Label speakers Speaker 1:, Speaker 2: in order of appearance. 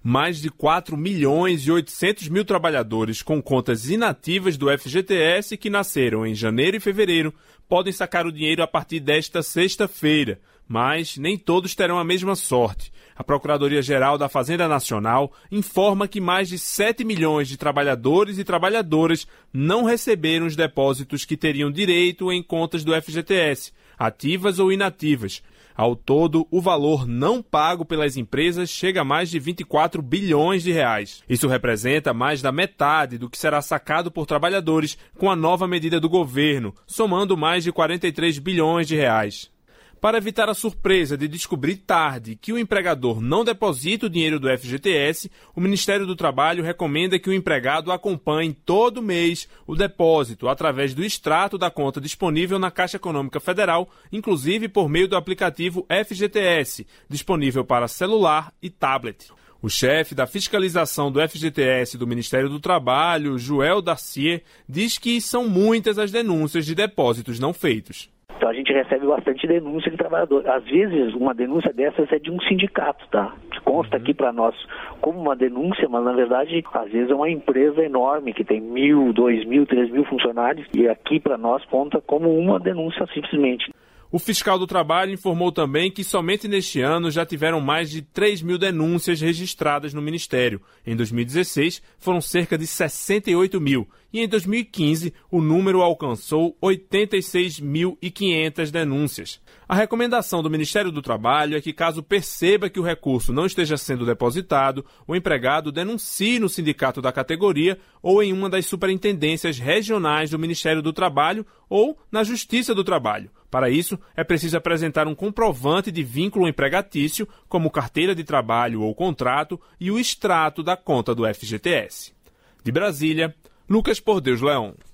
Speaker 1: Mais de 4.800.000 trabalhadores com contas inativas do FGTS que nasceram em janeiro e fevereiro podem sacar o dinheiro a partir desta sexta-feira, mas nem todos terão a mesma sorte. A Procuradoria-Geral da Fazenda Nacional informa que mais de 7 milhões de trabalhadores e trabalhadoras não receberam os depósitos que teriam direito em contas do FGTS, ativas ou inativas. Ao todo, o valor não pago pelas empresas chega a mais de 24 bilhões de reais. Isso representa mais da metade do que será sacado por trabalhadores com a nova medida do governo, somando mais de 43 bilhões de reais. Para evitar a surpresa de descobrir tarde que o empregador não deposita o dinheiro do FGTS, o Ministério do Trabalho recomenda que o empregado acompanhe todo mês o depósito através do extrato da conta disponível na Caixa Econômica Federal, inclusive por meio do aplicativo FGTS, disponível para celular e tablet. O chefe da fiscalização do FGTS do Ministério do Trabalho, Joel Darcier, diz que são muitas as denúncias de depósitos não feitos.
Speaker 2: Então a gente recebe bastante denúncia de trabalhador. Às vezes uma denúncia dessas é de um sindicato, tá? Que consta aqui para nós como uma denúncia, mas na verdade às vezes é uma empresa enorme que tem 1.000, 2.000, 3.000 funcionários e aqui para nós conta como uma denúncia simplesmente.
Speaker 1: O fiscal do trabalho informou também que somente neste ano já tiveram mais de 3.000 denúncias registradas no Ministério. Em 2016, foram cerca de 68.000 e em 2015 o número alcançou 86.500 denúncias. A recomendação do Ministério do Trabalho é que, caso perceba que o recurso não esteja sendo depositado, o empregado denuncie no sindicato da categoria ou em uma das superintendências regionais do Ministério do Trabalho ou na Justiça do Trabalho. Para isso, é preciso apresentar um comprovante de vínculo empregatício, como carteira de trabalho ou contrato, e o extrato da conta do FGTS. De Brasília, Lucas Por Deus Leão.